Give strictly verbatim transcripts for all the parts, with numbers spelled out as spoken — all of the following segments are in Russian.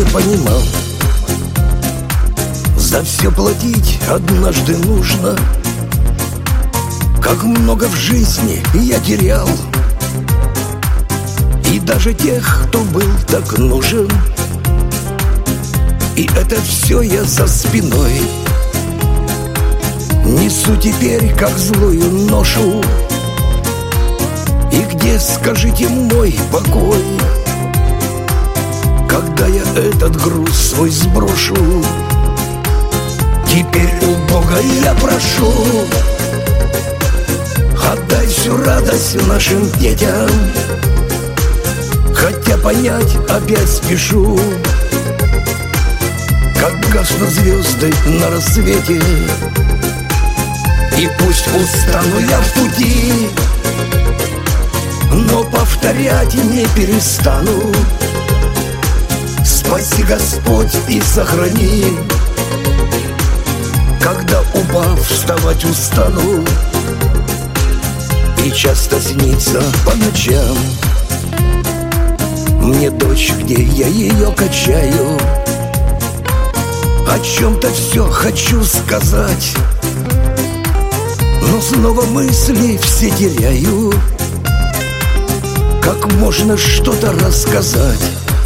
понимал, за все платить однажды нужно. Как много в жизни я терял, и даже тех, кто был так нужен. И это все я за спиной несу теперь, как злую ношу. И где, скажите, мой покой, когда я этот груз свой сброшу? Теперь у Бога я прошу: отдай всю радость нашим детям. Хотя понять опять спешу, как гаснут звезды на рассвете. И пусть устану я в пути, но повторять не перестану: спаси, Господь, и сохрани. Когда, упав, вставать устану, и часто снится по ночам мне дочь, где я ее качаю. О чем-то все хочу сказать, но снова мысли все теряю. Как можно что-то рассказать,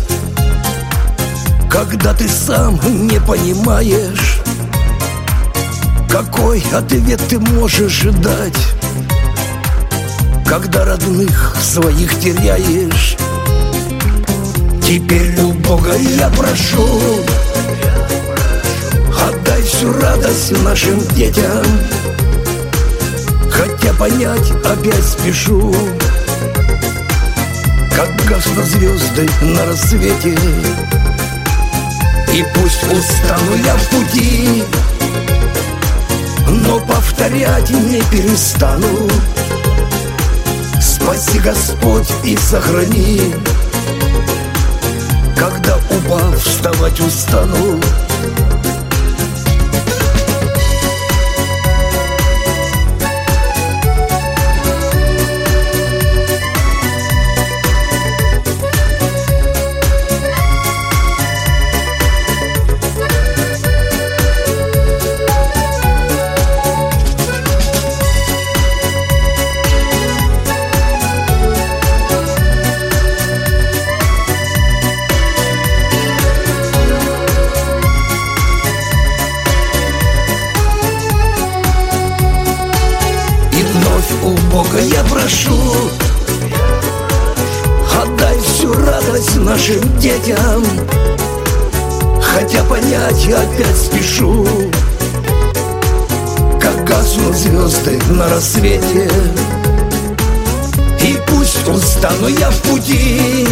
когда ты сам не понимаешь, какой ответ ты можешь дать, когда родных своих теряешь? Теперь у Бога я прошу: отдай всю радость нашим детям. Хотя понять опять спешу, как гаснут звезды на рассвете. И пусть устану я в пути, но повторять не перестану: спаси, Господь, и сохрани. Когда, упав, вставать устану, у Бога я прошу: отдай всю радость нашим детям. Хотя понять опять спешу, как гаснут звезды на рассвете. И пусть устану я в пути,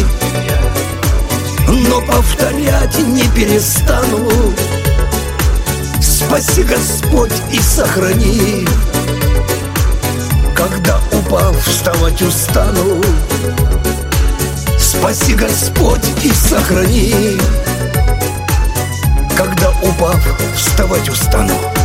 но повторять не перестану: спаси, Господь, и сохрани. Когда, упав, вставать устану, спаси, Господь, и сохрани. Когда, упав, вставать устану.